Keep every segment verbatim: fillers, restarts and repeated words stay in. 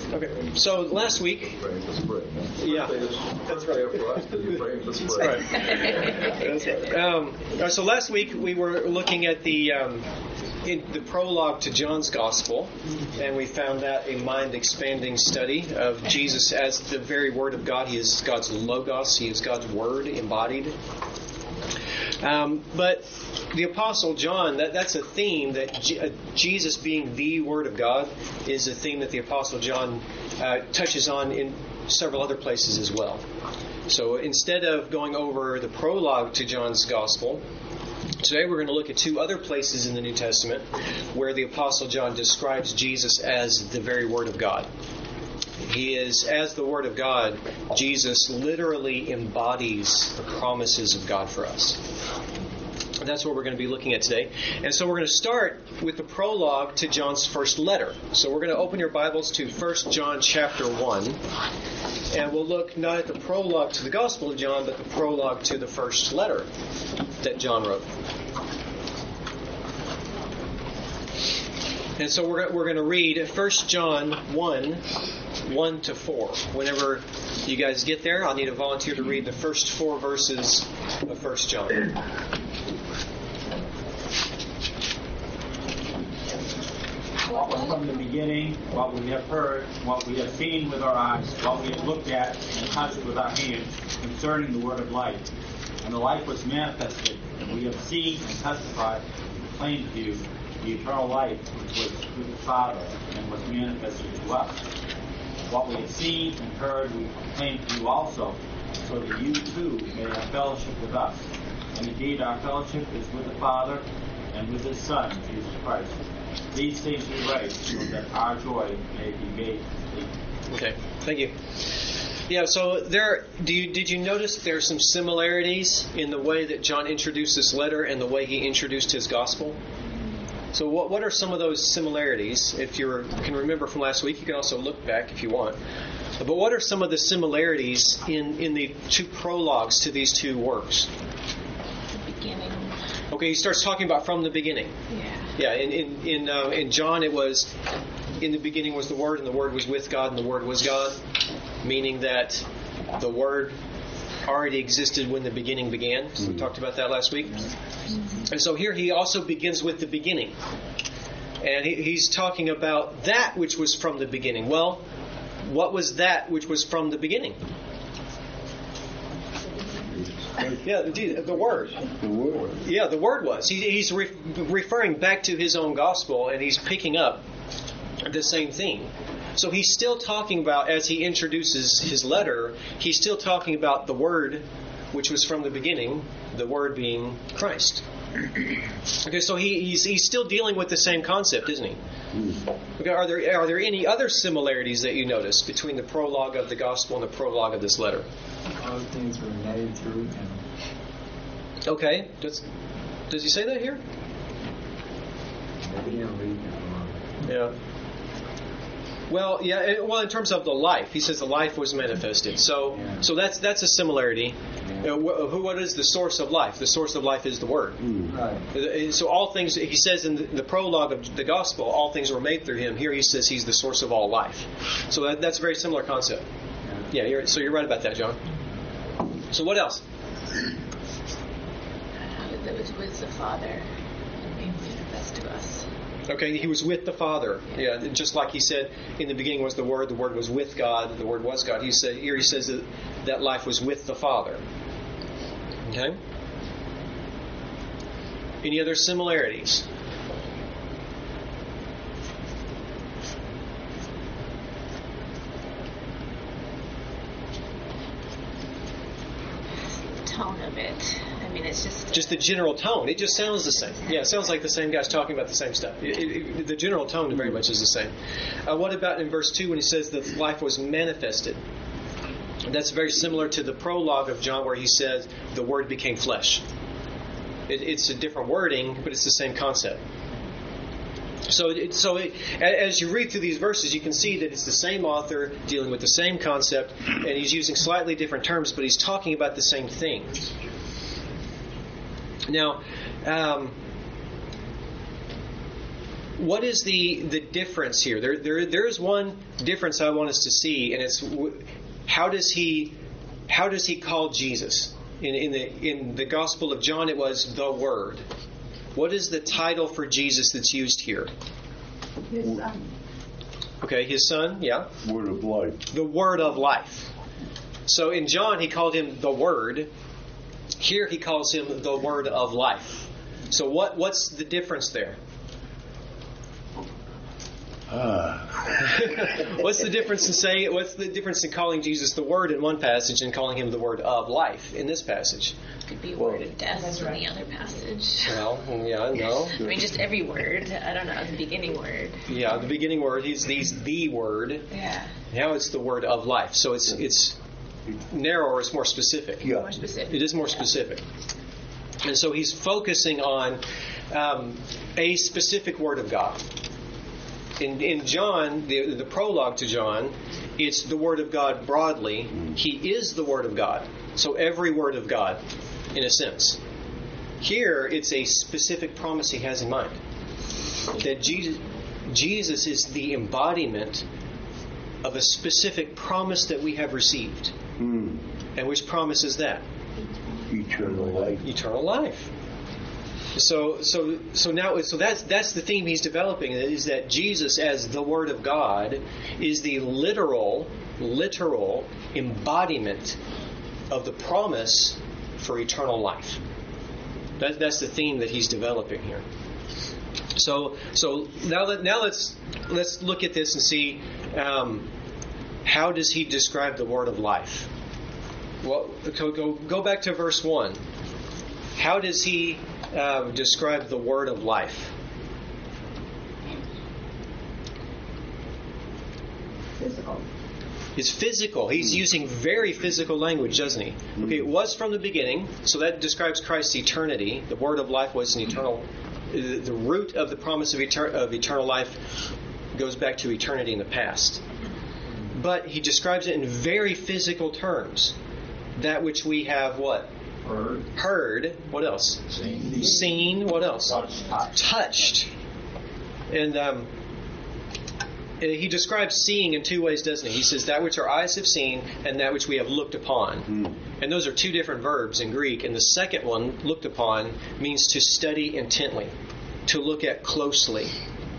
Okay, so last week, yeah, that's right. That's right. That's right. Um, so last week we were looking at the um, in the prologue to John's Gospel, and we found that a mind-expanding study of Jesus as the very Word of God. He is God's Logos. He is God's Word embodied. Um, but the Apostle John, that, that's a theme that G- uh, Jesus being the Word of God is a theme that the Apostle John uh, touches on in several other places as well. So instead of going over the prologue to John's Gospel, today we're going to look at two other places in the New Testament where the Apostle John describes Jesus as the very Word of God. He is, as the Word of God, Jesus literally embodies the promises of God for us. And that's what we're going to be looking at today. And so we're going to start with the prologue to John's first letter. So we're going to open your Bibles to First John chapter one. And we'll look not at the prologue to the Gospel of John, but the prologue to the first letter that John wrote. And so we're we're going to read First John one, one to four. Whenever you guys get there, I'll need a volunteer to read the first four verses of First John. What was from the beginning, what we have heard, what we have seen with our eyes, what we have looked at and touched with our hands concerning the word of life. And the life was manifested, and we have seen and testified and proclaimed to you the eternal life which was with the Father and was manifested to us. What we have seen and heard we proclaim to you also, so that you too may have fellowship with us. And indeed our fellowship is with the Father and with His Son, Jesus Christ. These things we write so that our joy may be made complete. Okay, thank you. Yeah, so there. Do you did you notice there are some similarities in the way that John introduced this letter and the way he introduced his gospel? So what what are some of those similarities? If you can remember from last week, you can also look back if you want. But what are some of the similarities in, in the two prologues to these two works? The beginning. Okay, he starts talking about from the beginning. Yeah. Yeah, in in in, uh, in John it was, in the beginning was the Word, and the Word was with God, and the Word was God, meaning that the Word already existed when the beginning began. So we talked about that last week. And so here he also begins with the beginning. And he, he's talking about that which was from the beginning. Well, what was that which was from the beginning? Yeah, the, the Word. The Word. Yeah, the Word was. He, he's re- referring back to his own gospel, and he's picking up the same theme. So he's still talking about, as he introduces his letter, he's still talking about the Word, which was from the beginning, the Word being Christ. Okay, so he, he's he's still dealing with the same concept, isn't he? Okay, are there are there any other similarities that you notice between the prologue of the gospel and the prologue of this letter? All things were made through Him. Okay, does does he say that here? Maybe I'll read it. Yeah. Well, yeah. It, well, in terms of the life, he says the life was manifested. So, Yeah. so that's that's a similarity. Yeah. Uh, wh- who what is the source of life? The source of life is the Word. Right. Uh, So all things, he says in the, the prologue of the gospel, all things were made through Him. Here he says He's the source of all life. So that, that's a very similar concept. Yeah. You're, so you're right about that, John. So what else? That was with the Father and being manifest to us. Okay, he was with the Father. Yeah, just like he said, in the beginning was the Word, the Word was with God, the Word was God. He said here he says that that life was with the Father. Okay? Any other similarities? The tone of it. I mean, it's just... Just the general tone. It just sounds the same. Yeah, it sounds like the same guy's talking about the same stuff. It, it, it, the general tone very much is the same. Uh, what about in verse two when he says that life was manifested? That's very similar to the prologue of John where he says the Word became flesh. It, it's a different wording, but it's the same concept. So, it, so it, as you read through these verses, you can see that it's the same author dealing with the same concept, and he's using slightly different terms, but he's talking about the same thing. Now, um, what is the, the difference here? There, there, there is one difference I want us to see, and it's how does he, how does he call Jesus? In, in the in the Gospel of John, it was the Word. What is the title for Jesus that's used here? His son. Okay, his son, yeah. Word of life. The Word of life. So in John, he called him the Word. Here he calls him the Word of life. So what what's the difference there? Ah. What's the difference in saying? What's the difference in calling Jesus the Word in one passage and calling him the Word of life in this passage? Could be word of death in the other passage. Well, yeah, no. I mean, just every word. I don't know, the beginning word. Yeah, the beginning word. He's, he's the Word. Yeah. Now it's the Word of life. So it's it's narrower. It's more specific. Yeah. More specific. It is more specific. And so he's focusing on um, a specific Word of God. In, in John, the, the prologue to John, it's the Word of God broadly. He is the Word of God. So every Word of God, in a sense. Here, it's a specific promise he has in mind. That Jesus, Jesus is the embodiment of a specific promise that we have received. Mm. And which promise is that? Eternal life. Eternal life. So, so, so now, so that's that's the theme he's developing, is that Jesus, as the Word of God, is the literal, literal embodiment of the promise for eternal life. That, that's the theme that he's developing here. So, so now let now let's let's look at this and see um, how does he describe the Word of life. Well, go go, go back to verse one. How does he uh, describe the Word of life? Physical. It's physical. He's using very physical language, doesn't he? Okay, it was from the beginning, so that describes Christ's eternity. The Word of life was an eternal. The root of the promise of, etern- of eternal life goes back to eternity in the past. But he describes it in very physical terms. That which we have what? Heard. Heard. What else? Seen. Seen. What else? Touched. Touched. And um, he describes seeing in two ways, doesn't he? He says that which our eyes have seen and that which we have looked upon. Mm. And those are two different verbs in Greek. And the second one, looked upon, means to study intently, to look at closely.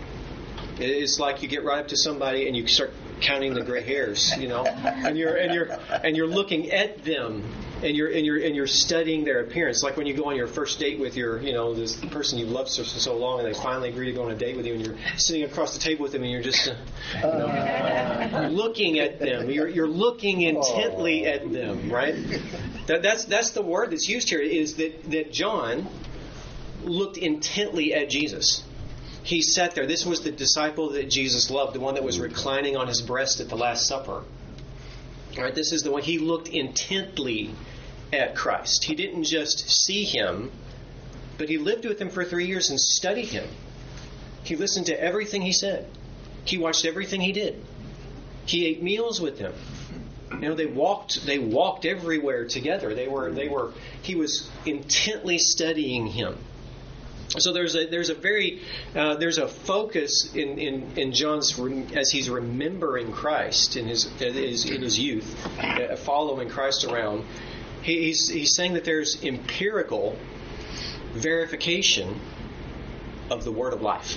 It's like you get right up to somebody and you start counting the gray hairs, you know, and you're and you're and you're looking at them, and you're and you're and you're studying their appearance. Like when you go on your first date with your, you know, this person you've loved for so long, and they finally agree to go on a date with you, and you're sitting across the table with them, and you're just, uh, you know, looking at them. You're you're looking intently at them, right? That, that's that's the word that's used here. Is that that John looked intently at Jesus. He sat there. This was the disciple that Jesus loved, the one that was reclining on his breast at the Last Supper. All right, this is the one. He looked intently at Christ. He didn't just see him, but he lived with him for three years and studied him. He listened to everything he said. He watched everything he did. He ate meals with him. You know, they walked. They walked everywhere together. They were. They were. He was intently studying him. So there's a there's a very uh, there's a focus in in, in John's as he's remembering Christ in his in his, in his youth, uh, following Christ around. He, he's he's saying that there's empirical verification of the Word of life.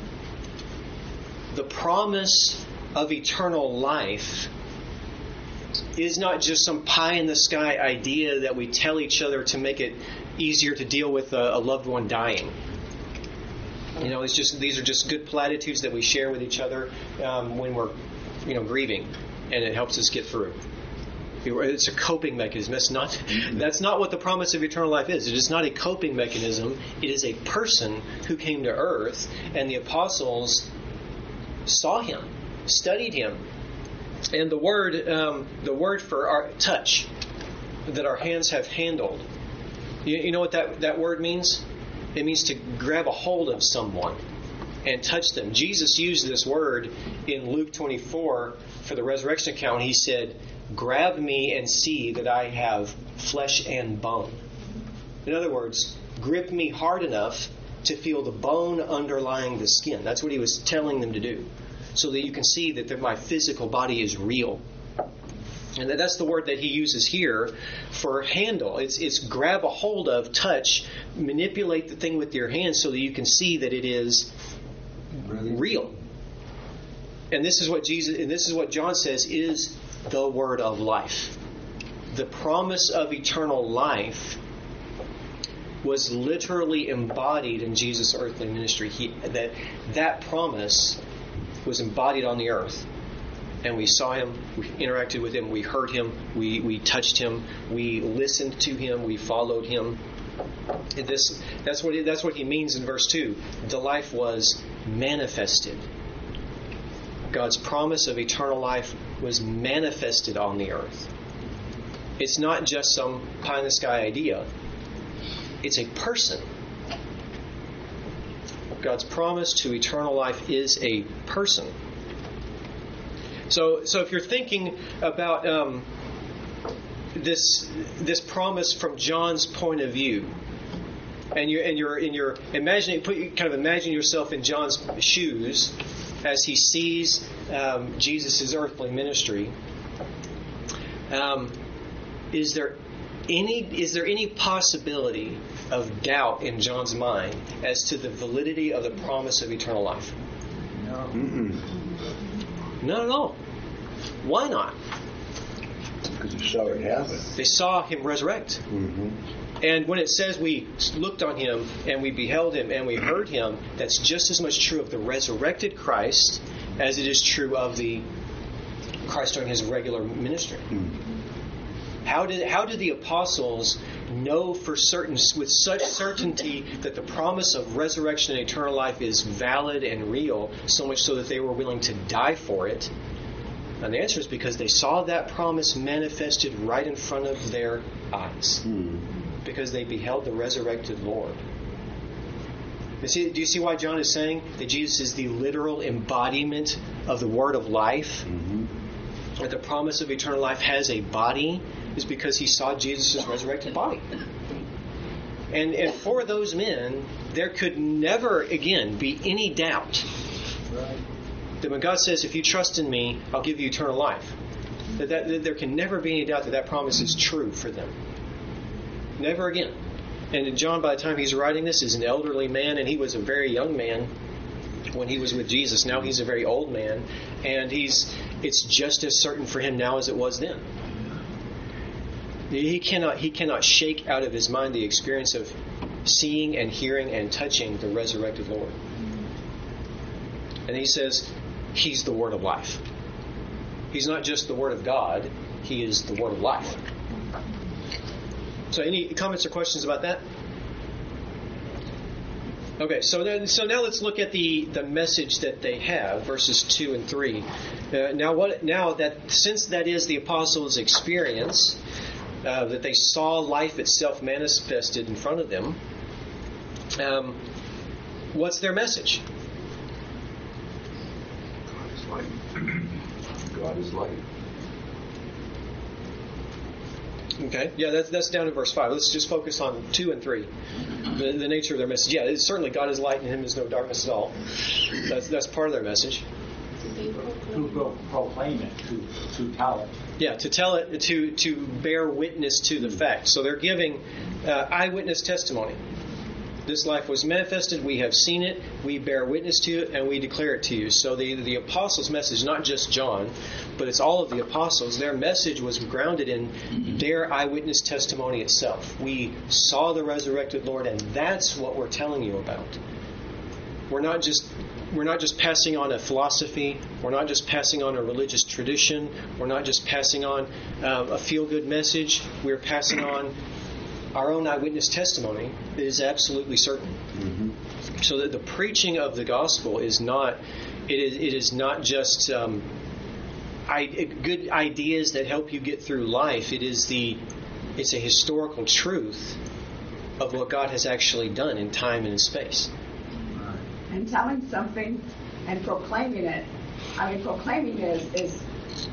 The promise of eternal life is not just some pie in the sky idea that we tell each other to make it easier to deal with a, a loved one dying. You know, it's just these are just good platitudes that we share with each other um, when we're, you know, grieving, and it helps us get through. It's a coping mechanism. That's not that's not what the promise of eternal life is. It is not a coping mechanism. It is a person who came to earth, and the apostles saw him, studied him, and the word um, the word for our touch that our hands have handled. You, you know what that, that word means? It means to grab a hold of someone and touch them. Jesus used this word in Luke twenty-four for the resurrection account. He said, "Grab me and see that I have flesh and bone." In other words, grip me hard enough to feel the bone underlying the skin. That's what he was telling them to do, so that you can see that my physical body is real. And that's the word that he uses here for handle. It's it's grab a hold of, touch, manipulate the thing with your hands so that you can see that it is real. And this is what Jesus and this is what John says is the word of life. The promise of eternal life was literally embodied in Jesus' earthly ministry. He, that that promise was embodied on the earth. And we saw him, we interacted with him, we heard him, we, we touched him, we listened to him, we followed him. And this that's what he, that's what he means in verse two. The life was manifested. God's promise of eternal life was manifested on the earth. It's not just some pie in the sky idea. It's a person. God's promise to eternal life is a person. So, so if you're thinking about um, this this promise from John's point of view, and you're and you're and you're imagining, put kind of imagine yourself in John's shoes as he sees um, Jesus' earthly ministry. Um, is there any is there any possibility of doubt in John's mind as to the validity of the promise of eternal life? No. Mm-mm. Not at all. Why not? Because you saw it happen. They saw him resurrect. Mm-hmm. And when it says we looked on him and we beheld him and we heard him, that's just as much true of the resurrected Christ as it is true of the Christ during his regular ministry. Mm-hmm. How did how did the apostles know for certain, with such certainty, that the promise of resurrection and eternal life is valid and real, so much so that they were willing to die for it? And the answer is because they saw that promise manifested right in front of their eyes. Mm-hmm. Because they beheld the resurrected Lord. You see, do you see why John is saying that Jesus is the literal embodiment of the word of life? Mm-hmm. That the promise of eternal life has a body is because he saw Jesus' resurrected body. And, and for those men, there could never again be any doubt that when God says, if you trust in me, I'll give you eternal life, that, that, that there can never be any doubt that that promise is true for them. Never again. And John, by the time he's writing this, is an elderly man, and he was a very young man when he was with Jesus. Now he's a very old man, and he's it's just as certain for him now as it was then. He cannot he cannot shake out of his mind the experience of seeing and hearing and touching the resurrected Lord. And he says he's the word of life. He's not just the word of God, he is the word of life. So any comments or questions about that? Okay, so then, so now let's look at the, the message that they have, verses two and three. Uh, now, what? Now that since that is the apostles' experience, uh, that they saw life itself manifested in front of them, um, what's their message? God is light. God is light. Okay, yeah, that's that's down in verse five. Let's just focus on two and three. The, the nature of their message. Yeah, it's certainly God is light, and in him is no darkness at all. That's that's part of their message. To pro- proclaim it, to, to tell it. Yeah, to tell it, to to bear witness to the fact. So they're giving uh, eyewitness testimony. This life was manifested. We have seen it. We bear witness to it, and we declare it to you. So the the apostles' message, not just John, but it's all of the apostles. Their message was grounded in their eyewitness testimony itself. We saw the resurrected Lord, and that's what we're telling you about. We're not just we're not just passing on a philosophy. We're not just passing on a religious tradition. We're not just passing on um, a feel-good message. We're passing on our own eyewitness testimony that is absolutely certain. Mm-hmm. So that the preaching of the gospel is not it is it is not just um, I, good ideas that help you get through life. It is the it's a historical truth of what God has actually done in time and in space. And telling something and proclaiming it. I mean, proclaiming is, is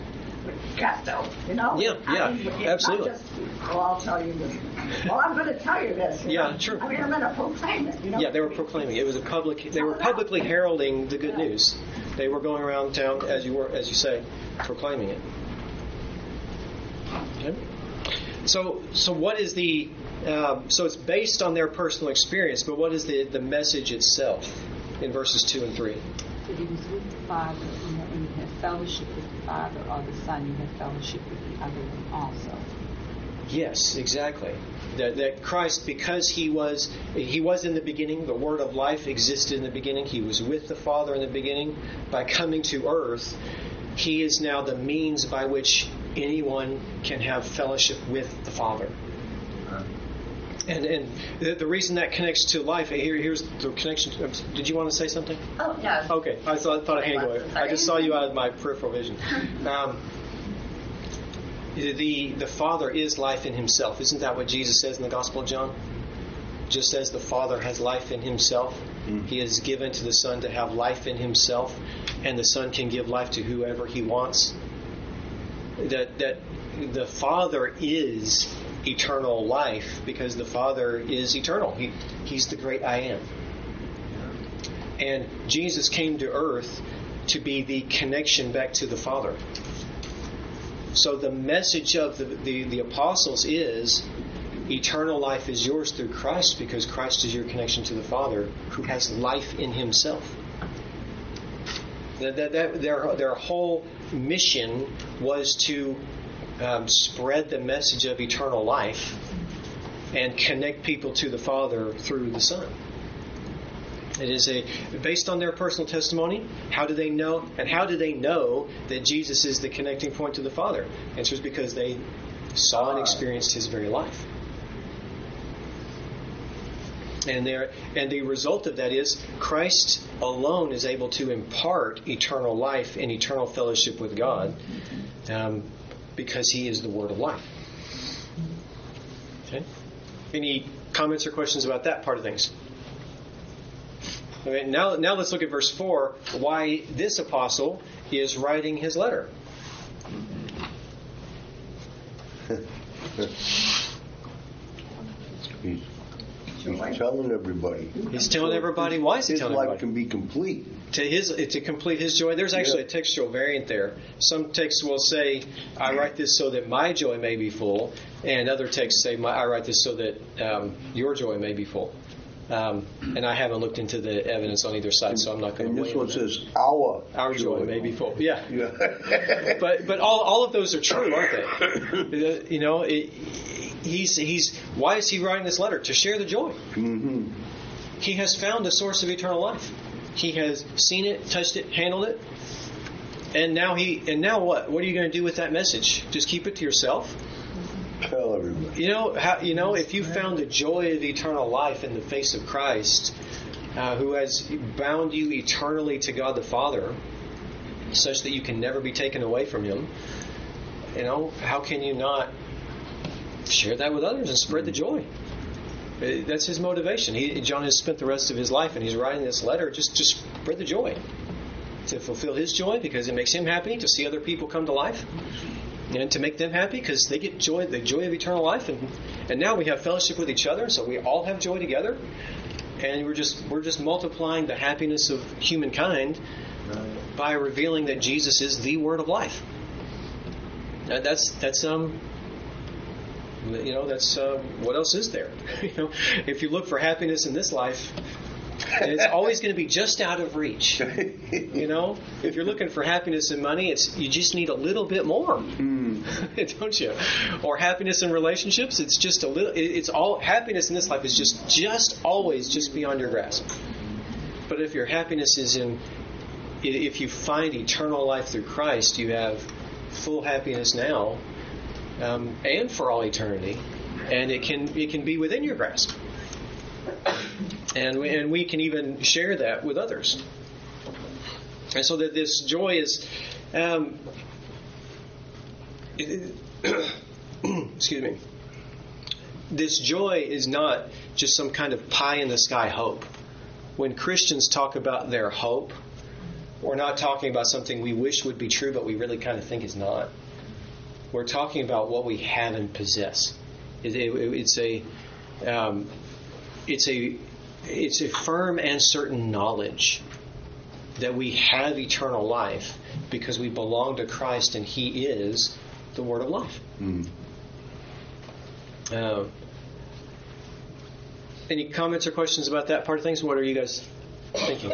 cast out, you know? Yeah, I yeah, mean, it's not absolutely. just, well, I'll tell you this. Well, I'm going to tell you this. you Yeah, know? true. I mean, I'm going to proclaim it, you know? Yeah, they were proclaiming. It was a public. They were publicly heralding the good news. They were going around town, as you were, as you say, proclaiming it. Okay. So, so what is the? Um, so it's based on their personal experience, but what is the the message itself in verses two and three? That he was with the Father, and that when you have fellowship with the Father or the Son, you have fellowship with the other one also. Yes, exactly. That, that Christ, because he was he was in the beginning, the Word of life existed in the beginning. He was with the Father in the beginning. By coming to earth, he is now the means by which anyone can have fellowship with the Father. And and the, the reason that connects to life, here here's the connection. Did you want to say something? Oh, no. Okay, I thought, thought I had to go. I just saw you out of my peripheral vision. Um, the the Father is life in Himself. Isn't that what Jesus says in the Gospel of John? Just as the Father has life in Himself, mm. He has given to the Son to have life in Himself, and the Son can give life to whoever He wants. That that the Father is eternal life because the Father is eternal. He He's the great I am. And Jesus came to earth to be the connection back to the Father. So the message of the, the, the apostles is eternal life is yours through Christ because Christ is your connection to the Father who has life in Himself. That, that, that, their, their whole mission was to um, spread the message of eternal life and connect people to the Father through the Son. It is a based on their personal testimony. How do they know? And how do they know that Jesus is the connecting point to the Father? The answer is because they saw and experienced His very life. And there, and the result of that is Christ alone is able to impart eternal life and eternal fellowship with God, um, because He is the Word of life. Okay. Any comments or questions about that part of things? Okay, now, now let's look at verse four, why this apostle is writing his letter. he's, he's telling everybody. He's telling everybody. Why is he his telling life everybody? can be complete. To his to complete his joy. There's actually Yeah. a textual variant there. Some texts will say, "I write this so that my joy may be full," and other texts say, "I write this so that um, your joy may be full." Um, and I haven't looked into the evidence on either side, so I'm not going And to. this one says, "Our Our joy may be full." Yeah. Yeah. But but all all of those are true, aren't they? You know, it, he's he's why is he writing this letter? To share the joy. Mm-hmm. He has found a source of eternal life. He has seen it, touched it, handled it, and now he and now what? What are you going to do with that message? Just keep it to yourself? Tell everybody. You know how you know if you found the joy of eternal life in the face of Christ, uh, who has bound you eternally to God the Father, such that you can never be taken away from Him. You know, how can you not share that with others and spread the joy? That's his motivation. He, John has spent the rest of his life, and he's writing this letter just to spread the joy, to fulfill his joy because it makes him happy to see other people come to life, and to make them happy because they get joy, the joy of eternal life, and and now we have fellowship with each other, so we all have joy together, and we're just we're just multiplying the happiness of humankind by revealing that Jesus is the Word of life. Now that's that's um. You know, that's uh, what else is there? You know, if you look for happiness in this life, it's always going to be just out of reach. You know, if you're looking for happiness in money, it's you just need a little bit more, mm. Don't you? Or happiness in relationships, it's just a little. It's all happiness in this life is just just always just beyond your grasp. But if your happiness is in, if you find eternal life through Christ, you have full happiness now. Um, and for all eternity, and it can it can be within your grasp, and we, and we can even share that with others, and so that this joy is, um, excuse me, this joy is not just some kind of pie in the sky hope. When Christians talk about their hope, we're not talking about something we wish would be true, but we really kind of think is not. We're talking about what we have and possess. It, it, it's a um, it's a it's a firm and certain knowledge that we have eternal life because we belong to Christ and He is the Word of life. Mm. Uh, any comments or questions about that part of things? What are you guys thinking?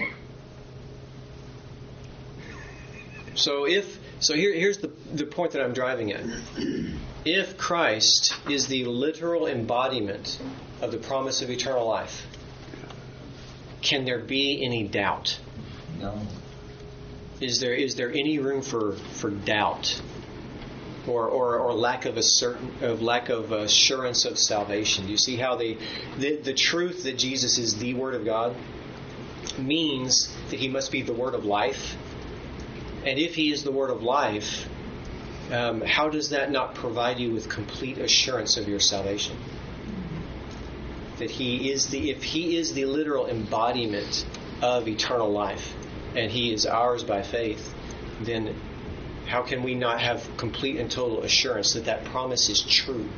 So if so, here here's the the point that I'm driving at. If Christ is the literal embodiment of the promise of eternal life, can there be any doubt? No. Is there is there any room for, for doubt, or, or or lack of a certain of lack of assurance of salvation? Do you see how the, the the truth that Jesus is the Word of God means that He must be the Word of life? And if He is the Word of life, um, how does that not provide you with complete assurance of your salvation? That He is the if He is the literal embodiment of eternal life, and He is ours by faith, then how can we not have complete and total assurance that that promise is true?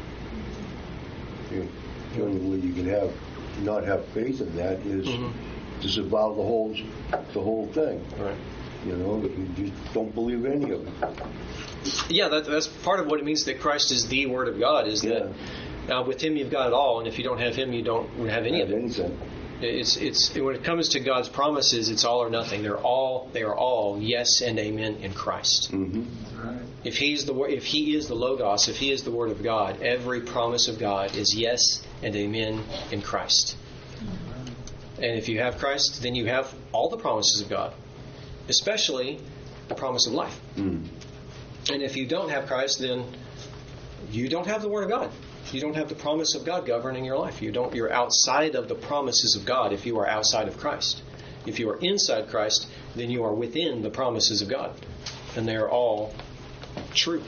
Yeah. The only way you can have not have faith in that is Mm-hmm. disavow the whole the whole thing. Right. You know, you just don't believe any of it. Yeah, that, that's part of what it means that Christ is the Word of God. Is that Yeah. now with Him you've got it all, and if you don't have Him, you don't have any of it. Anything. It's it's when it comes to God's promises, it's all or nothing. They're all they are all yes and amen in Christ. Mm-hmm. Right. If He's the if He is the Logos, if He is the Word of God, every promise of God is yes and amen in Christ. And if you have Christ, then you have all the promises of God, especially the promise of life. Mm. And if you don't have Christ, then you don't have the Word of God. You don't have the promise of God governing your life. You don't. You're outside of the promises of God if you are outside of Christ. If you are inside Christ, then you are within the promises of God, and they are all true.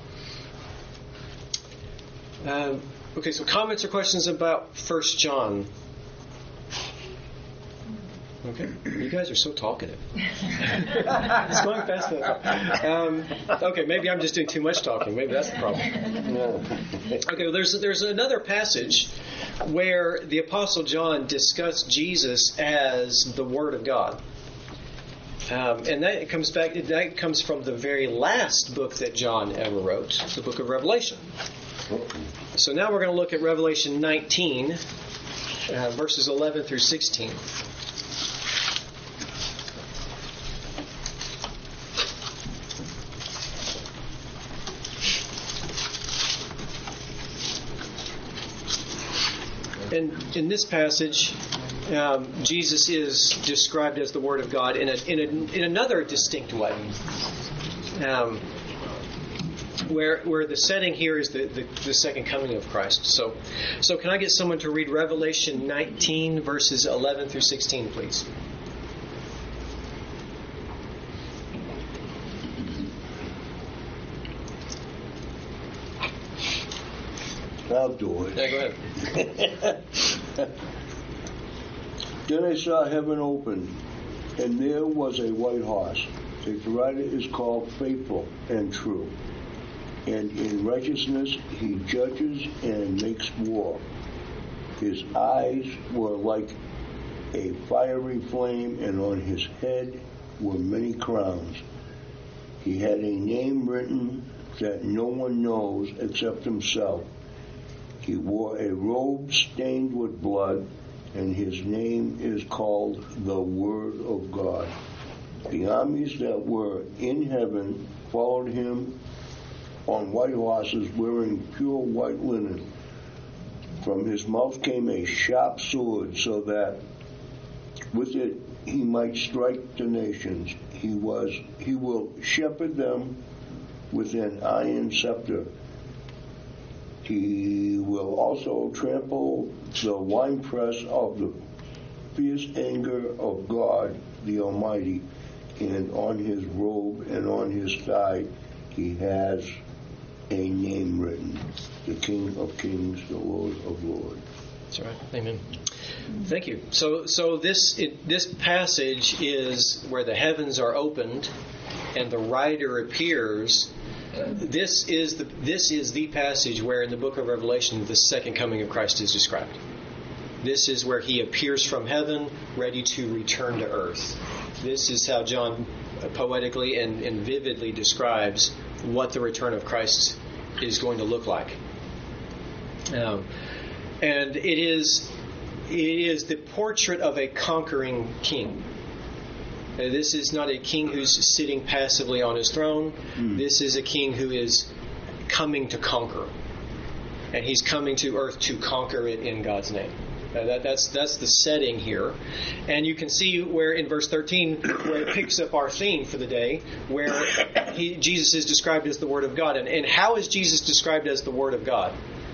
Um, okay, so comments or questions about First John? Okay, you guys are so talkative. It's going fast enough. Um, okay, maybe I'm just doing too much talking. Maybe that's the problem. Okay, well, there's there's another passage where the Apostle John discussed Jesus as the Word of God, um, and that comes back. That comes from the very last book that John ever wrote, the book of Revelation. So now we're going to look at Revelation nineteen, uh, verses eleven through sixteen. And in this passage, um, Jesus is described as the Word of God in a, in, a, in another distinct way, um, where where the setting here is the, the, the second coming of Christ. So, so can I get someone to read Revelation nineteen, verses eleven through sixteen, please? I'll do it. Yeah, go ahead. Then I saw heaven open, and there was a white horse. Its rider is called Faithful and True, and in righteousness he judges and makes war. His eyes were like a fiery flame, and on his head were many crowns. He had a name written that no one knows except himself. He wore a robe stained with blood, and his name is called the Word of God. The armies that were in heaven followed him on white horses wearing pure white linen. From his mouth came a sharp sword, so that with it he might strike the nations. He was he will shepherd them with an iron scepter. He will also trample the winepress of the fierce anger of God the Almighty, and on his robe and on his thigh he has a name written, the King of Kings, the Lord of Lords. That's right. Amen. Thank you. So, so this it, this passage is where the heavens are opened, and the rider appears this is the this is the passage where in the book of Revelation the second coming of Christ is described. This is where he appears from heaven, ready to return to earth. This is how John poetically and, and vividly describes what the return of Christ is going to look like. Um, and it is it is the portrait of a conquering king. Uh, this is not a king who's sitting passively on his throne. Mm. This is a king who is coming to conquer. And he's coming to earth to conquer it in God's name. Uh, that, that's that's the setting here. And you can see where in verse thirteen, where it picks up our theme for the day, where he, Jesus is described as the Word of God. And, and how is Jesus described as the Word of God?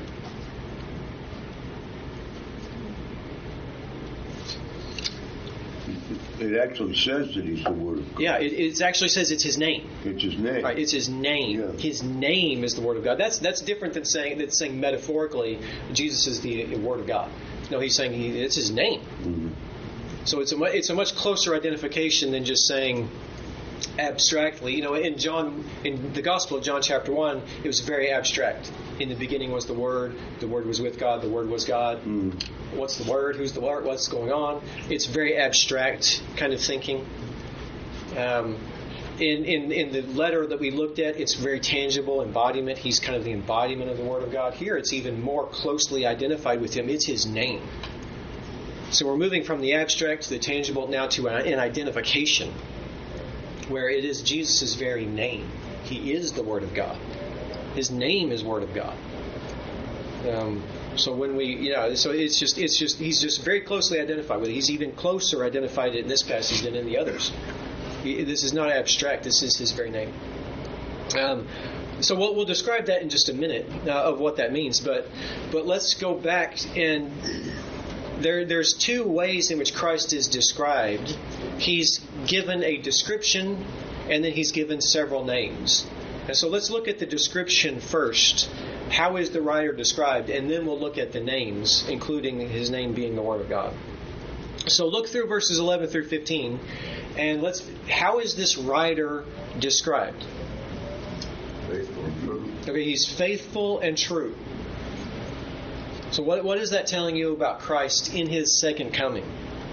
It actually says that he's the Word of God. Yeah, it, it actually says it's his name. It's his name. Right, it's his name. Yeah. His name is the Word of God. That's that's different than saying than saying metaphorically Jesus is the Word of God. No, he's saying he, it's his name. Mm-hmm. So it's a it's a much closer identification than just saying abstractly. You know, in John, in the Gospel of John, chapter one, it was very abstract. In the beginning was the Word. The Word was with God. The Word was God. Mm. What's the Word? Who's the Word? What's going on? It's very abstract kind of thinking. Um, in, in in the letter that we looked at, it's very tangible embodiment. He's kind of the embodiment of the Word of God. Here, it's even more closely identified with Him. It's His name. So we're moving from the abstract to the tangible now to an identification, where it is Jesus' very name. He is the Word of God. His name is Word of God. Um, so when we, you know, so it's just, it's just, he's just very closely identified with it. He's even closer identified in this passage than in the others. He, this is not abstract. This is his very name. Um, so we'll, we'll describe that in just a minute uh, of what that means. But, but let's go back and there, there's two ways in which Christ is described. He's given a description, and then he's given several names. And so let's look at the description first. How is the writer described? And then we'll look at the names, including his name being the Word of God. So look through verses eleven through fifteen, and let's. How is this writer described? Faithful and true. Okay, he's faithful and true. So what what is that telling you about Christ in his second coming?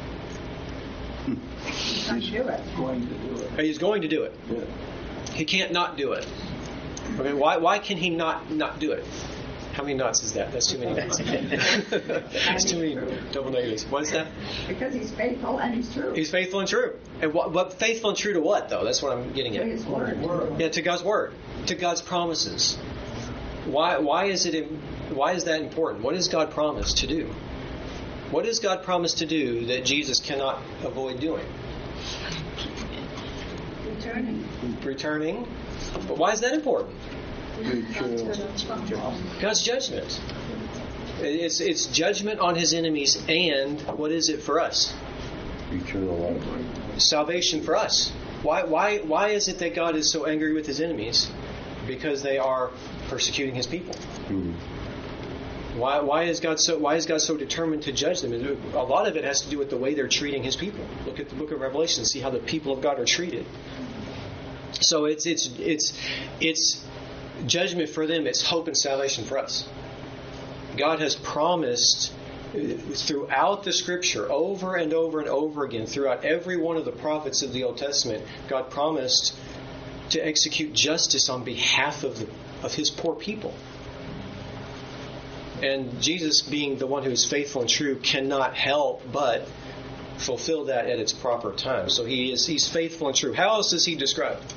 He's going to do it. Going to do it. He's going to do it. Yeah. He can't not do it. Okay, why why can he not not do it? How many knots is that? That's too many knots. That's too many double negatives. What is that? Because he's faithful and he's true. He's faithful and true. And what, what faithful and true to what, though? That's what I'm getting To at. his word. Yeah, to God's word, to God's promises. Why why is it why is that important? What does God promise to do? What does God promise to do that Jesus cannot avoid doing? Returning. Returning. But why is that important? It's, uh, God's judgment. It's it's judgment on his enemies, and what is it for us? eternal life. Salvation for us. Why why why is it that God is so angry with his enemies? Because they are persecuting his people. Mm. Why why is God so why is God so determined to judge them? A lot of it has to do with the way they're treating his people. Look at the book of Revelation and see how the people of God are treated. So it's it's it's it's judgment for them, it's hope and salvation for us. God has promised throughout the Scripture, over and over and over again, throughout every one of the prophets of the Old Testament, God promised to execute justice on behalf of the, of His poor people. And Jesus, being the one who is faithful and true, cannot help but fulfill that at its proper time. So He is He's faithful and true. How else is He described?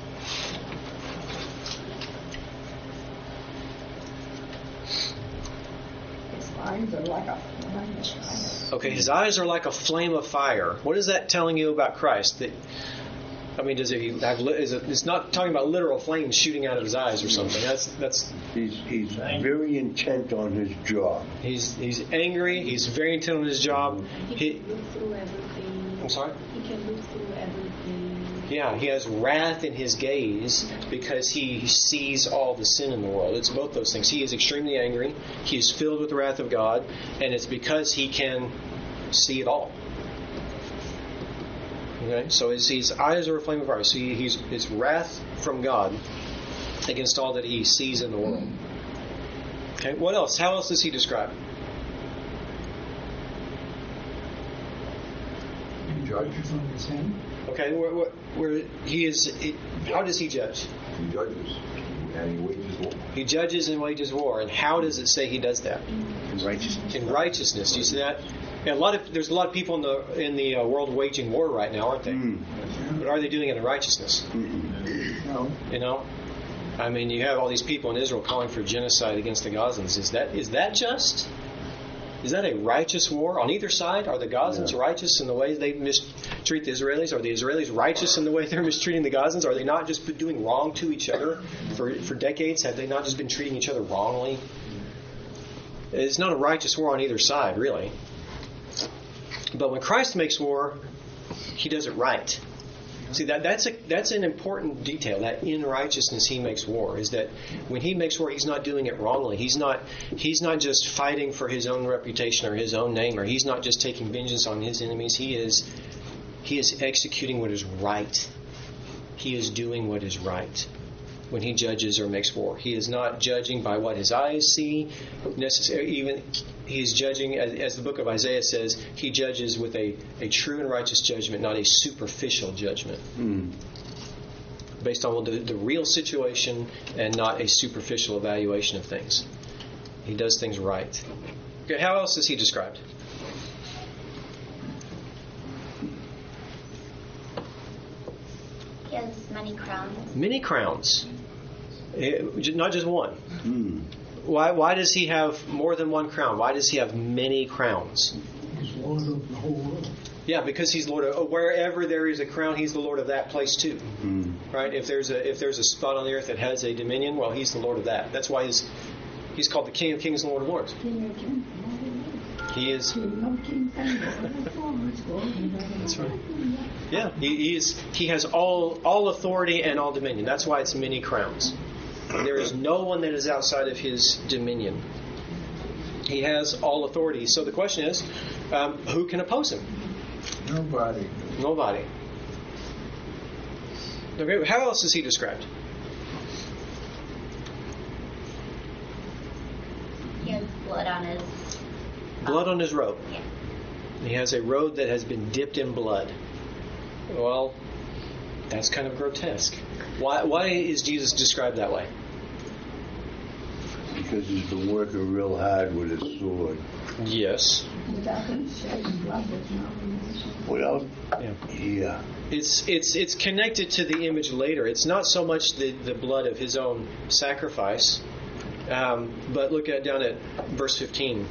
Eyes are like a flame of fire. Okay, His eyes are like a flame of fire. What is that telling you about Christ? That I mean, does he have? Is it, it's not talking about literal flames shooting out of his eyes or something. That's that's. He's he's very intent on his job. He's he's angry. He's very intent on his job. He He, can look through everything. I'm sorry. He can look through everything. Yeah, he has wrath in his gaze because he sees all the sin in the world. It's both those things. He is extremely angry. He is filled with the wrath of God, and it's because he can see it all. Okay, so his, his eyes are a flame of fire. So he, he's his wrath from God, against all that he sees in the world. Okay, what else? How else does he describe? He judges. on his hand. Okay, where, where, where he is, he, how does he judge? He judges. And he wages war. He judges and wages war. And how does it say he does that? In righteousness. In righteousness. Do you see that? Yeah, a lot of there's a lot of people in the in the uh, world waging war right now, aren't they? Mm. But are they doing it in righteousness? No. You know, I mean, you have all these people in Israel calling for genocide against the Gazans. Is that is that just? Is that a righteous war on either side? Are the Gazans Yeah. righteous in the way they mistreat the Israelis? Are the Israelis righteous in the way they're mistreating the Gazans? Are they not just doing wrong to each other for for decades? Have they not just been treating each other wrongly? It's not a righteous war on either side, really. But when Christ makes war, he does it right. See, that that's a that's an important detail. That in righteousness he makes war is that when he makes war, he's not doing it wrongly. He's not he's not just fighting for his own reputation or his own name, or he's not just taking vengeance on his enemies. He is he is executing what is right. He is doing what is right when he judges or makes war. He is not judging by what his eyes see. Necessarily, even he is judging, as, as the book of Isaiah says, he judges with a, a true and righteous judgment, not a superficial judgment. Mm. Based on the, the real situation and not a superficial evaluation of things. He does things right. Okay, how else is he described? He has many crowns. Many crowns. Eh, Not just one. Mm. Why, why does he have more than one crown? Why does he have many crowns? He's Lord of the whole world. Yeah, because he's Lord of wherever there is a crown, he's the Lord of that place too. Mm. Right? If there's a if there's a spot on the earth that has a dominion, well, he's the Lord of that. That's why he's he's called the King of Kings and Lord of Lords. He is. That's right. Yeah, he, he is. He has all all authority and all dominion. That's why it's many crowns. There is no one that is outside of his dominion. He has all authority. So the question is, um, who can oppose him? Nobody. Nobody. Okay, how else is he described? He has blood on his. Blood on his robe. Yeah. He has a robe that has been dipped in blood. Well, that's kind of grotesque. Why, why is Jesus described that way? Because he's been working real hard with his sword. Yes. Without, Yeah. yeah. It's it's it's connected to the image later. It's not so much the, the blood of his own sacrifice, um, but look at down at verse fifteen.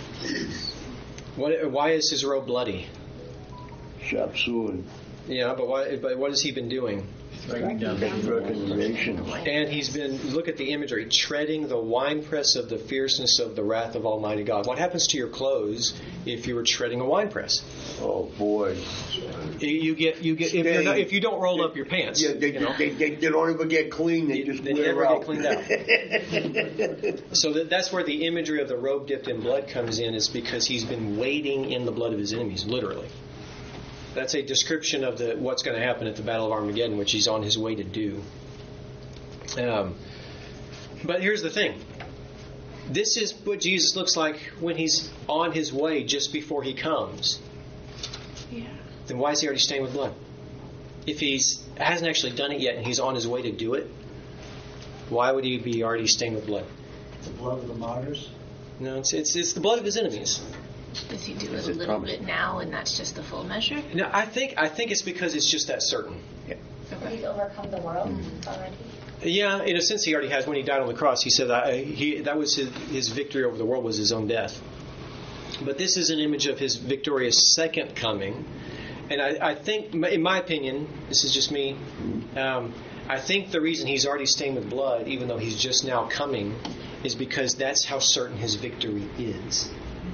What, why is his robe bloody? Sharp sword. Yeah, but why? But what has he been doing? Striking the nation. And he's been, look at the imagery, treading the winepress of the fierceness of the wrath of Almighty God. What happens to your clothes if you were treading a winepress? Oh boy. You, you get, you get. If, you're not, if you don't roll up your pants, Yeah, they, you know, they, they, they don't even get clean. They just they wear never out. get cleaned out. So that, that's where the imagery of the robe dipped in blood comes in, is because he's been wading in the blood of his enemies, literally. That's a description of the what's going to happen at the Battle of Armageddon, which he's on his way to do. Um, but here's the thing. This is what Jesus looks like when he's on his way just before he comes. Yeah. Then why is he already stained with blood? If he's hasn't actually done it yet and he's on his way to do it, why would he be already stained with blood? The blood of the martyrs. No, it's it's, it's the blood of his enemies. Does he do it That's a his little promise. bit now and that's just the full measure? No, I think I think it's because it's just that certain. He's overcome the world already. Yeah, in a sense, he already has. When he died on the cross, he said I, he that was his, his victory over the world was his own death. But this is an image of his victorious second coming, and I, I think, in my opinion, this is just me. Um, I think the reason he's already stained with blood, even though he's just now coming, is because that's how certain his victory is.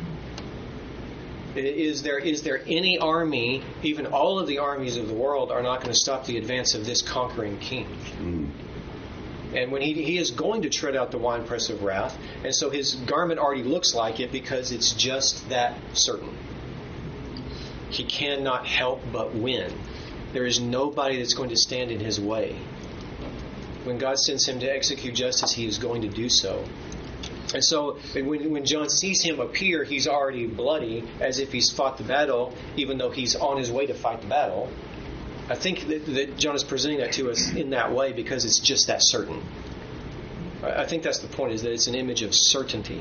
Is there is there any army, even all of the armies of the world, are not going to stop the advance of this conquering king? Mm. And when he he is going to tread out the winepress of wrath, and so his garment already looks like it because it's just that certain. He cannot help but win. There is nobody that's going to stand in his way. When God sends him to execute justice, he is going to do so. And so when, when John sees him appear, he's already bloody, as if he's fought the battle, even though he's on his way to fight the battle. I think that, that John is presenting that to us in that way because it's just that certain. I think that's the point, is that it's an image of certainty.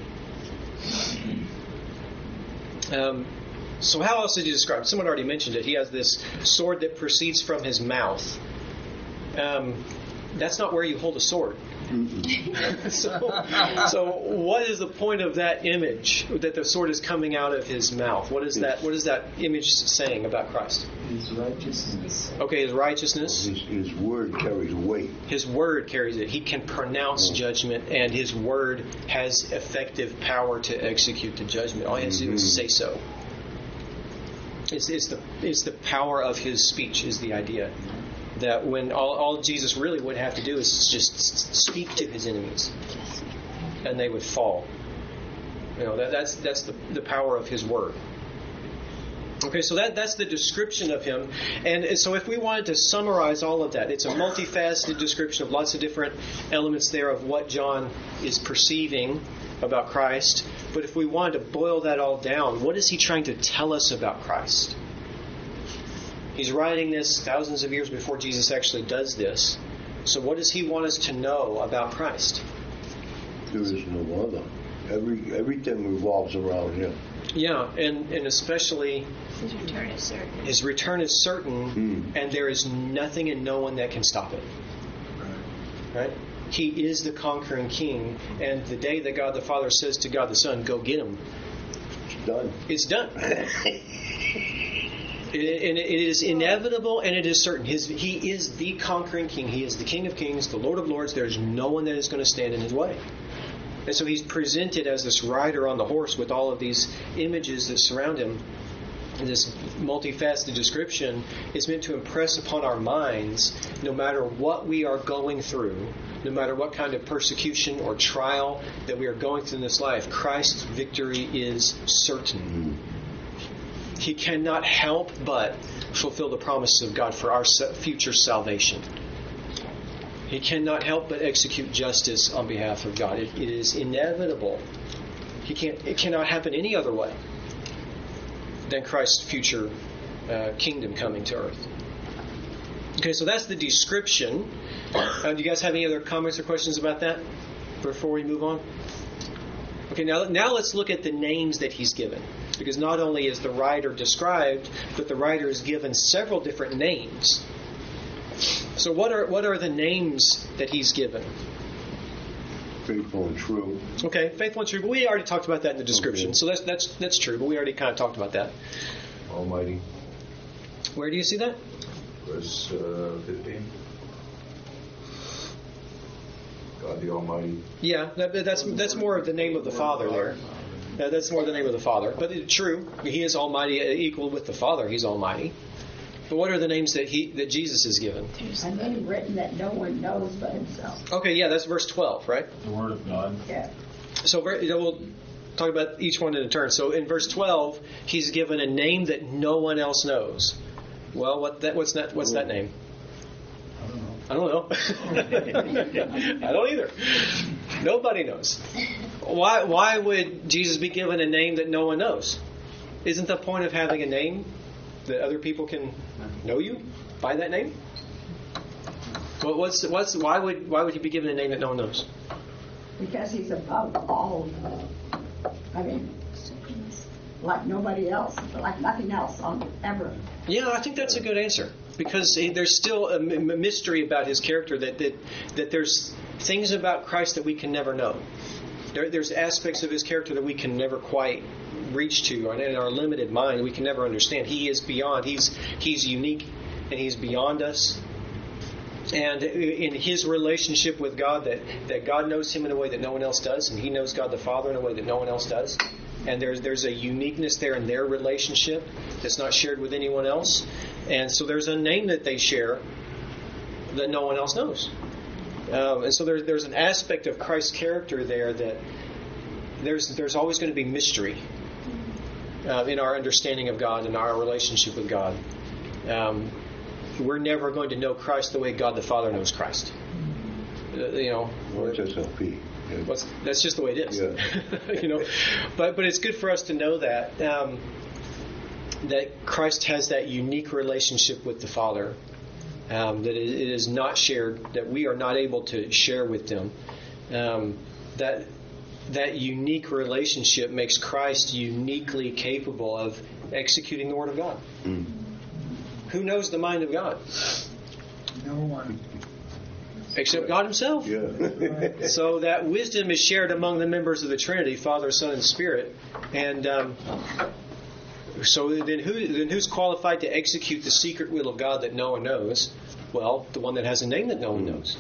Um, so how else did he describe it? Someone already mentioned it. He has this sword that proceeds from his mouth. Um, that's not where you hold a sword. so, so what is the point of that image, that the sword is coming out of his mouth? What is that? What is that image saying about Christ? His righteousness. Okay, his righteousness. His, his word carries weight. His word carries it. He can pronounce oh. judgment, and his word has effective power to execute the judgment. All he has to do is say so. It's, it's the it's the power of his speech is the idea. That when all, all Jesus really would have to do is just speak to his enemies, and they would fall. You know, that, that's that's the, the power of his word. Okay, so that that's the description of him. And so if we wanted to summarize all of that, it's a multifaceted description of lots of different elements there of what John is perceiving about Christ. But if we wanted to boil that all down, what is he trying to tell us about Christ? He's writing this thousands of years before Jesus actually does this. So what does he want us to know about Christ? There is no other. Every everything revolves around him. Yeah, and, and especially His return is certain. His return is certain, Mm. and there is nothing and no one that can stop it. Right? He is the conquering king, and the day that God the Father says to God the Son, go get him, It's done. it's done. It, and it is inevitable, and it is certain. His, he is the conquering king. He is the King of Kings, the Lord of Lords. There's no one that is going to stand in his way. And so he's presented as this rider on the horse with all of these images that surround him. And this multifaceted description is meant to impress upon our minds, no matter what we are going through, no matter what kind of persecution or trial that we are going through in this life, Christ's victory is certain. He cannot help but fulfill the promises of God for our future salvation. He cannot help but execute justice on behalf of God. It, it is inevitable. He can't. It cannot happen any other way than Christ's future uh, kingdom coming to earth. Okay, so that's the description. Uh, do you guys have any other comments or questions about that before we move on? Okay, now now let's look at the names that he's given. Because not only is the rider described, but the rider is given several different names. So what are what are the names that he's given? Faithful and true. Okay, faithful and true. But we already talked about that in the description. Okay. So that's that's that's true. But we already kind of talked about that. Almighty. Where do you see that? Verse uh, fifteen. God the Almighty. Yeah, that, that's that's more of the name of the Father there. Uh, that's more the name of the Father. But it's true, he is Almighty, uh, equal with the Father. He's Almighty. But what are the names that he that Jesus is given? A name written that no one knows but himself. Okay, yeah, that's verse twelve, right? The Word of God. Yeah. So you know, we'll talk about each one in turn. So in verse twelve, he's given a name that no one else knows. Well, what that what's that what's that name? I don't know. I don't either. Nobody knows. Why why would Jesus be given a name that no one knows? Isn't the point of having a name that other people can know you by that name? Well, what's what's why would why would he be given a name that no one knows? Because he's above all. I mean, like nobody else, like nothing else on ever. Yeah, I think that's a good answer. Because there's still a mystery about his character, that that, that there's things about Christ that we can never know. There, there's aspects of his character that we can never quite reach to, or in our limited mind we can never understand. He is beyond. He's he's unique, and he's beyond us. And in his relationship with God, that, that God knows him in a way that no one else does, and he knows God the Father in a way that no one else does. And there's there's a uniqueness there in their relationship that's not shared with anyone else. And so there's a name that they share that no one else knows. Um, and so there, there's an aspect of Christ's character there that there's there's always going to be mystery uh, in our understanding of God and our relationship with God. Um, we're never going to know Christ the way God the Father knows Christ. uh, you know, Well, it's S L P. Yeah. what's, that's just the way it is. Yeah. you know, but but it's good for us to know that um, that Christ has that unique relationship with the Father, um, that it, it is not shared, that we are not able to share with them. Um, that that unique relationship makes Christ uniquely capable of executing the Word of God. Mm. Who knows the mind of God? No one. Except God Himself. Yeah. So that wisdom is shared among the members of the Trinity, Father, Son, and Spirit. And um, so then, who then who's qualified to execute the secret will of God that no one knows? Well, the one that has a name that no one knows.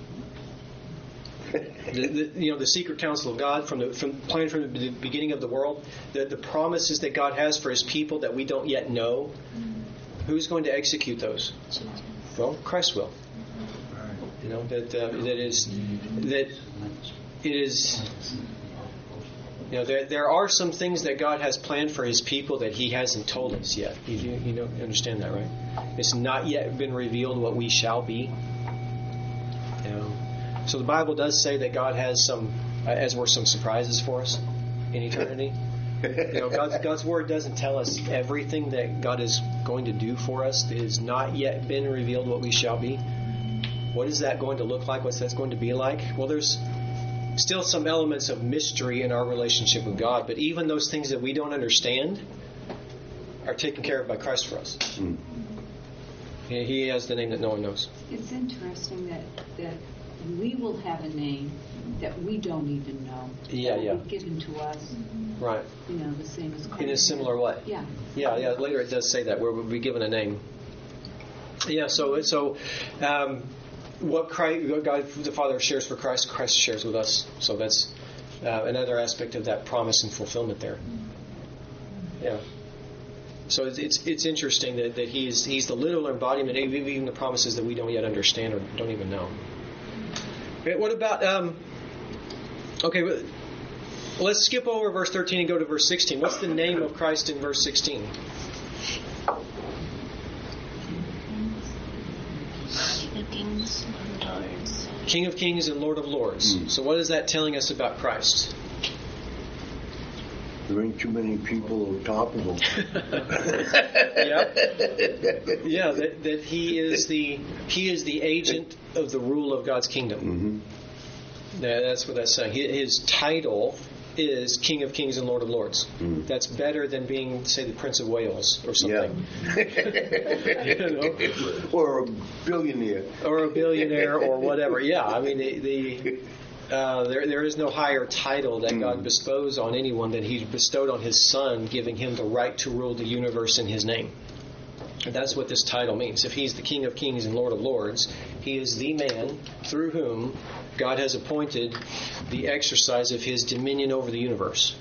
The, the, you know, the secret counsel of God from the from planned from the beginning of the world, the, the promises that God has for His people that we don't yet know. Who's going to execute those? Well, Christ will. You know that uh, that is that it is. You know, there there are some things that God has planned for His people that He hasn't told us yet. You you, you know understand that, right? It's not yet been revealed what we shall be. You know, so the Bible does say that God has some, uh, as were some surprises for us in eternity. You know, God's, God's Word doesn't tell us everything that God is going to do for us. It has not yet been revealed what we shall be. What is that going to look like? What's that going to be like? Well, there's still some elements of mystery in our relationship with God, but even those things that we don't understand are taken care of by Christ for us. Mm. He he has the name that no one knows. It's interesting that, that we will have a name that we don't even know. Yeah, that yeah. will be given to us. Right. You know, the same as In a similar way. Yeah. Yeah, yeah. Later it does say that, where we'll be given a name. Yeah, so so um, what Christ, what God the Father shares for Christ, Christ shares with us. So that's uh, another aspect of that promise and fulfillment there. Yeah. So it's it's, it's interesting that, that he's he's the literal embodiment of even the promises that we don't yet understand or don't even know. Okay, what about um, okay? Well, let's skip over verse thirteen and go to verse sixteen. What's the name of Christ in verse sixteen? King of Kings and Lords. King of Kings and Lord of Lords. Mm. So what is that telling us about Christ? There ain't too many people on top of him. yeah, yeah. That, that he is the he is the agent of the rule of God's kingdom. Mm-hmm. Yeah, that's what that's saying. His title is King of Kings and Lord of Lords. Mm. That's better than being, say, the Prince of Wales or something. Yeah. You know? Or a billionaire. Or a billionaire or whatever. Yeah, I mean, the, the uh, there there is no higher title that mm. God bestows on anyone than He bestowed on His Son, giving Him the right to rule the universe in His name. And that's what this title means. If He's the King of Kings and Lord of Lords, He is the man through whom God has appointed the exercise of His dominion over the universe,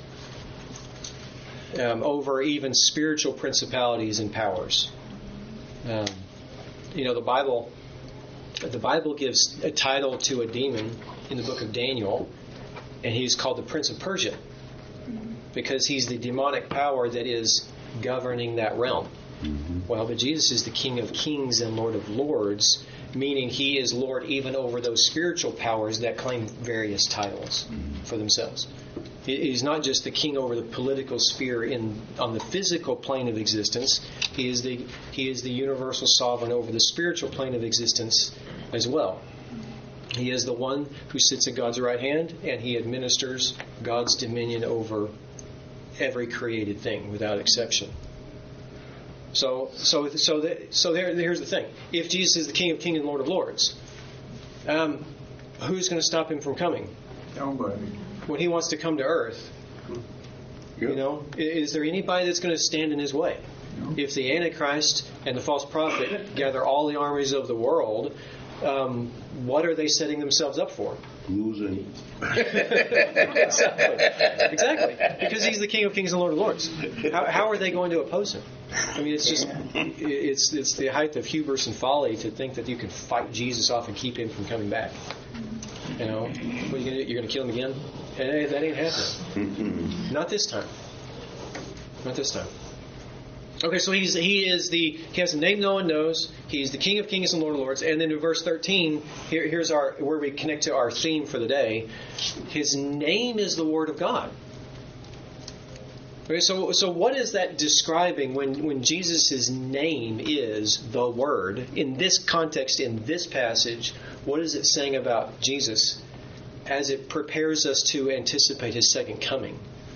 um, over even spiritual principalities and powers. Um, you know, the Bible, the Bible gives a title to a demon in the book of Daniel, and he's called the Prince of Persia because he's the demonic power that is governing that realm. Mm-hmm. Well, but Jesus is the King of Kings and Lord of Lords, meaning He is Lord even over those spiritual powers that claim various titles mm-hmm. for themselves. He's not just the king over the political sphere in on the physical plane of existence. He is the He is the universal sovereign over the spiritual plane of existence as well. He is the one who sits at God's right hand, and He administers God's dominion over every created thing without exception. So, so, so, the, so there, here's the thing: if Jesus is the King of Kings and Lord of Lords, um, who's going to stop Him from coming? Nobody. When He wants to come to earth, yep. you know, is there anybody that's going to stand in His way? No. If the Antichrist and the false prophet gather all the armies of the world, um, what are they setting themselves up for? Losing. exactly. Exactly. Because He's the King of Kings and Lord of Lords. How, how are they going to oppose Him? I mean, it's just it's it's the height of hubris and folly to think that you can fight Jesus off and keep Him from coming back. You know, what are you going to do? You're going to kill Him again? And that ain't happening. Mm-hmm. Not this time. Not this time. Okay, so he's he is the he has a name no one knows. He's the King of Kings and Lord of Lords. And then in verse thirteen, here, here's our where we connect to our theme for the day. His name is the Word of God. Okay, so so what is that describing when when Jesus' name is the Word in this context, in this passage? What is it saying about Jesus as it prepares us to anticipate His second coming?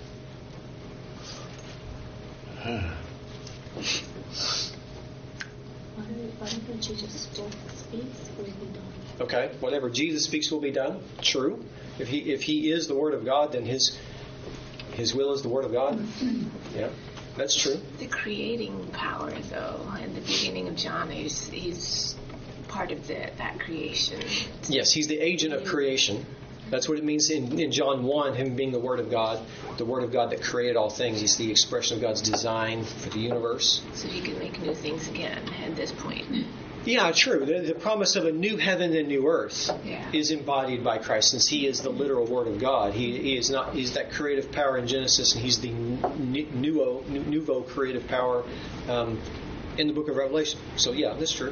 Whatever Jesus speaks will be done. Okay, whatever Jesus speaks will be done. True. If he if he is the Word of God, then his his will is the Word of God. Yeah, that's true. The creating power, though, in the beginning of John, he's, he's part of the, that creation. Yes, he's the agent of creation. That's what it means in, in John one, him being the Word of God, the Word of God that created all things. He's the expression of God's design for the universe. So he can make new things again at this point. Yeah, true. The, the promise of a new heaven and new earth Yeah. is embodied by Christ, since He is the literal Word of God. He, he is not. He's that creative power in Genesis, and He's the nouveau, nouveau creative power um, in the Book of Revelation. So, yeah, that's true.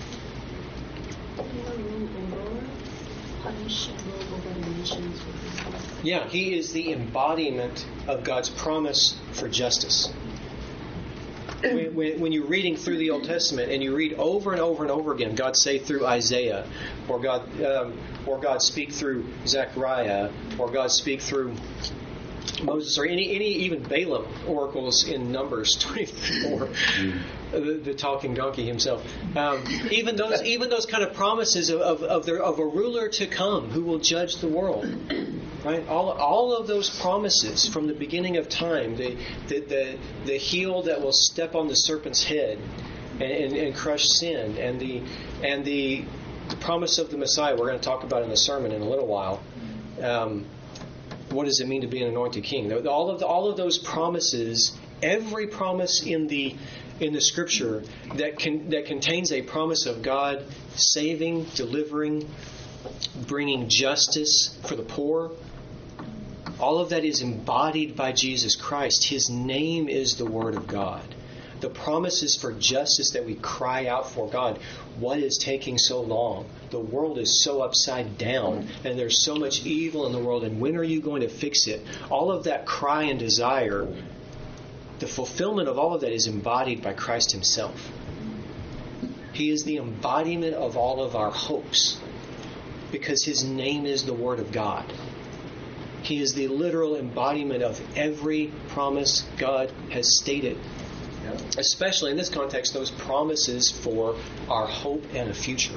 Yeah, He is the embodiment of God's promise for justice. When, when, when you're reading through the Old Testament and you read over and over and over again, God say through Isaiah, or God, um, or God speak through Zechariah, or God speak through Moses, or any, any even Balaam oracles in Numbers twenty-four, the, the talking donkey himself. Um, even those, even those kind of promises of of, of, there, of a ruler to come who will judge the world. Right, all all of those promises from the beginning of time, the the the, the heel that will step on the serpent's head and, and, and crush sin, and the and the, the promise of the Messiah we're going to talk about in the sermon in a little while. Um, what does it mean to be an anointed king? All of the, all of those promises, every promise in the in the Scripture that can that contains a promise of God saving, delivering, bringing justice for the poor. All of that is embodied by Jesus Christ. His name is the Word of God. The promises for justice that we cry out for, God, what is taking so long? The world is so upside down, and there's so much evil in the world, and when are you going to fix it? All of that cry and desire, the fulfillment of all of that is embodied by Christ Himself. He is the embodiment of all of our hopes, because His name is the Word of God. He is the literal embodiment of every promise God has stated. Especially in this context, those promises for our hope and a future.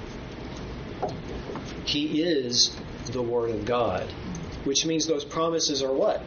He is the Word of God, which means those promises are what?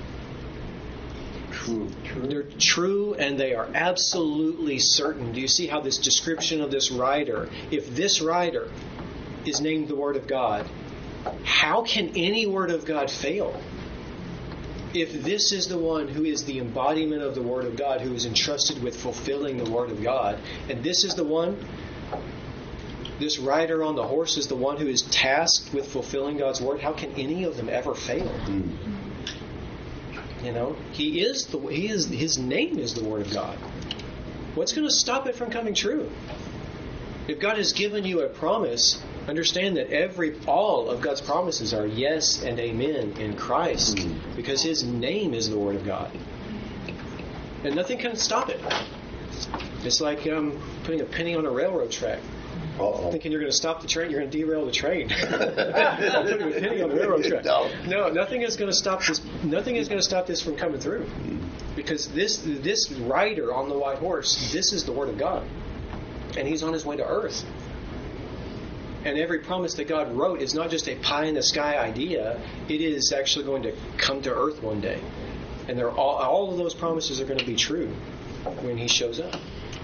True. True. They're true, and they are absolutely certain. Do you see how this description of this writer, if this writer is named the Word of God, how can any Word of God fail? If this is the one who is the embodiment of the Word of God, who is entrusted with fulfilling the Word of God, and this is the one, this rider on the horse is the one who is tasked with fulfilling God's Word, how can any of them ever fail? Mm. You know, he is the he is his name is the Word of God. What's going to stop it from coming true? If God has given you a promise, understand that every all of God's promises are yes and amen in Christ, mm-hmm. because His name is the Word of God, and nothing can stop it. It's like um, putting a penny on a railroad track. Uh-oh. Thinking you're going to stop the train, you're going to derail the train. Putting a penny on the railroad track. No. no, nothing is going to stop this. Nothing is going to stop this from coming through, because this this rider on the white horse, this is the Word of God, and he's on his way to earth. And every promise that God wrote is not just a pie-in-the-sky idea. It is actually going to come to earth one day. And they're all, all of those promises are going to be true when He shows up.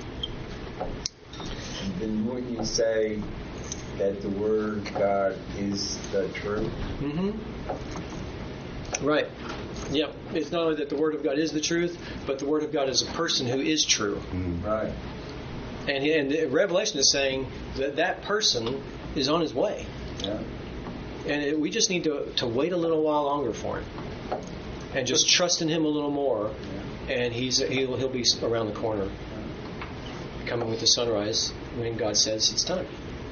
Then wouldn't you say that the Word of God is the truth? Mm-hmm. Right. Yep. It's not only that the Word of God is the truth, but the Word of God is a person who is true. Mm-hmm. Right. And, and Revelation is saying that that person is on his way. Yeah. And it, we just need to, to wait a little while longer for Him. And just trust in Him a little more. and he's he'll he'll be around the corner, coming with the sunrise when God says it's time.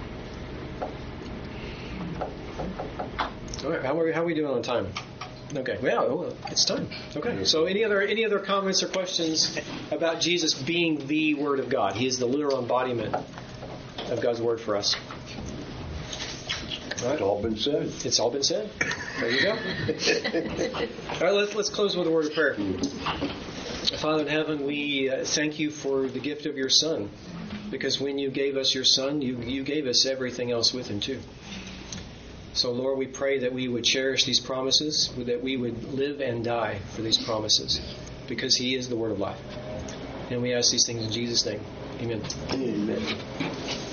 All right, how are we, how are we doing on time? Okay, well, it's time. Okay, so any other any other comments or questions about Jesus being the Word of God? He is the literal embodiment of God's Word for us. All right. It's all been said. It's all been said. There you go. All right, let's let's close with a word of prayer. Father in heaven, we uh, thank you for the gift of your Son, because when you gave us your Son, you you gave us everything else with him too. So, Lord, we pray that we would cherish these promises, that we would live and die for these promises, because he is the Word of life. And we ask these things in Jesus' name. Amen. Amen.